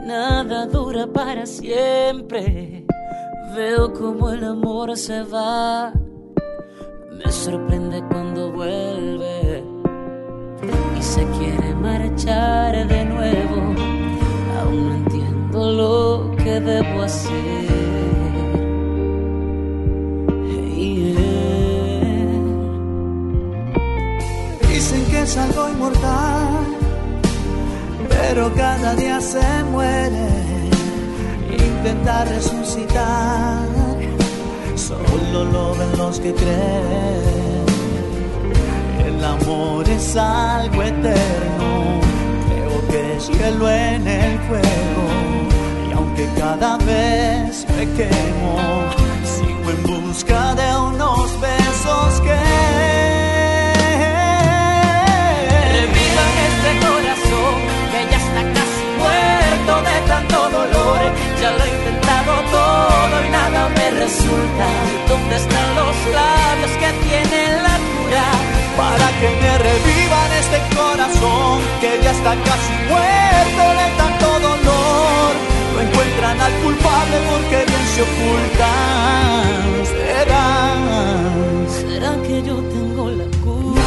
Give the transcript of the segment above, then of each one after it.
nada dura para siempre. Veo como el amor se va, me sorprende cuando vuelve y se quiere marchar de nuevo. Aún no entiendo lo que debo hacer. Dicen que es algo inmortal, pero cada día se muere. Intentar resucitar, solo lo ven los que creen. El amor es algo eterno, creo que es hielo en el fuego. Y aunque cada vez me quemo, sigo en busca de unos besos que revivan este corazón que ya está casi muerto de tanto dolor. Ya lo he intentado todo y nada me resulta. ¿Dónde están los labios que tienen la cura? Para que me revivan este corazón que ya está casi muerto de tanto dolor. No encuentran al culpable porque bien se ocultan. ¿Será que yo tengo la culpa?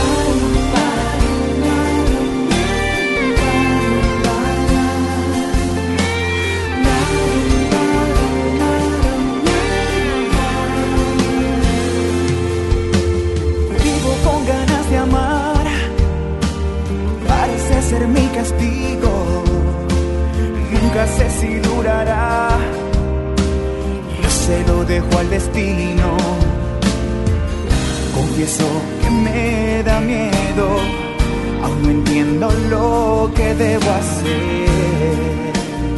Ser mi castigo, nunca sé si durará. Yo se lo dejo al destino. Confieso que me da miedo, aún no entiendo lo que debo hacer.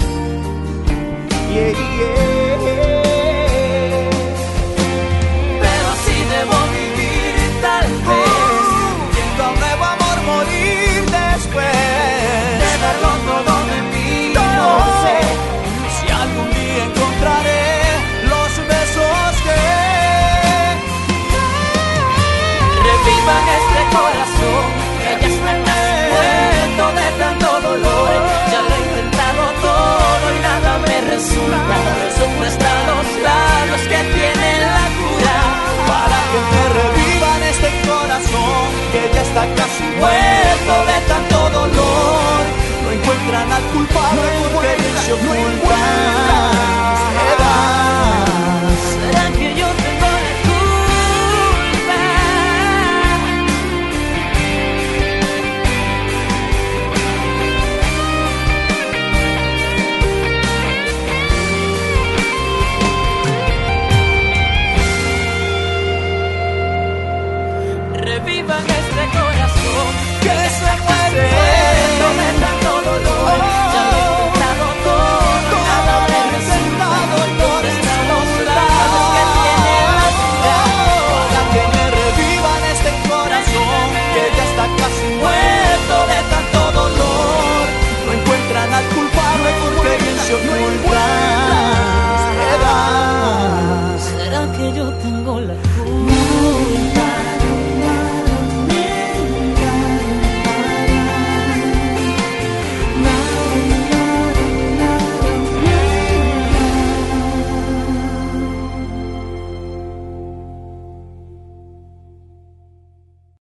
Yeah, yeah. Pero así debo vivir tal vez, viendo a un nuevo amor morir después. De darlo todo de mí, no sé si algún día encontraré los besos que revivan este corazón que ya está casi muerto de tanto dolor. Ya lo he intentado todo y nada me resulta. ¿Dónde están los labios que tienen la cura? Para que me revivan este corazón que ya está casi muerto de tanto dolor. No encuentran al culpable porque bien se ocultan. ¿Será que yo tengo la culpa? Revivan este corazón que se muere de tanto dolor. Ya lo he intentado todo, nada me resulta. ¿Dónde están los labios que tienen la cura? Para que me revivan este corazón que ya está casi muerto de tanto dolor. No encuentran al culpable porque bien se ocultan. ¿Será que yo tengo la culpa?